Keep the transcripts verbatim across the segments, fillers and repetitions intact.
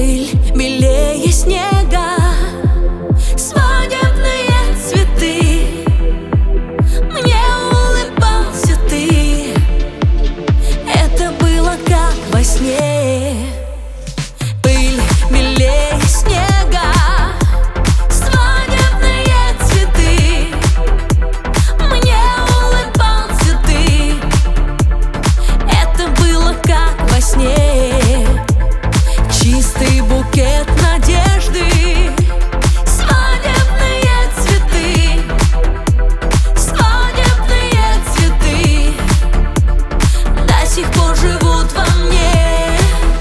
Пыль белее снега, свадебные цветы. Мне улыбался ты, это было как во сне. Пыль белее снега, свадебные цветы. Мне улыбался ты, это было как во сне. Чистый букет надежды, свадебные цветы, свадебные цветы до сих пор живут во мне.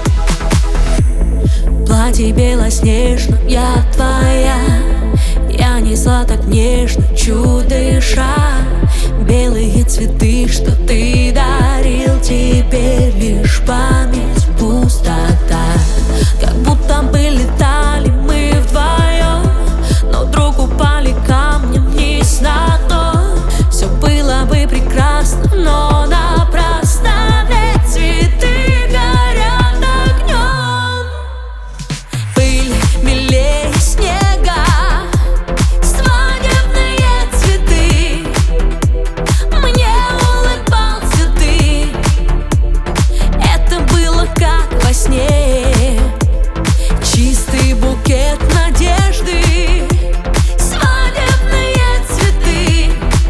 Платье белоснежном, я твоя, я несла так нежно, чудыша. Белые цветы, что ты дарил, теперь лишь память, пустота. Как будто бы летали мы вдвоем, но вдруг упали камнем вниз на дно. Все было бы прекрасно, но напрасно, ведь цветы горят огнем. Пыль белее снега, свадебные цветы. Мне улыбался ты, это было как во сне. Чистый букет надежды, свадебные цветы,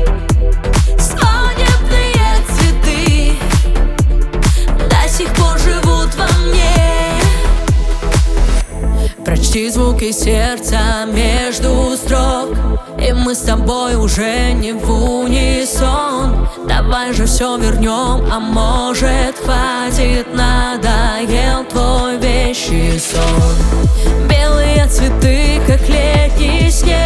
свадебные цветы до сих пор живут во мне. Прочти звуки сердца между строк, и мы с тобой уже не в унисон. Давай же все вернем, а может хватит, надоел твой вещий сон. Белые цветы, как летний снег.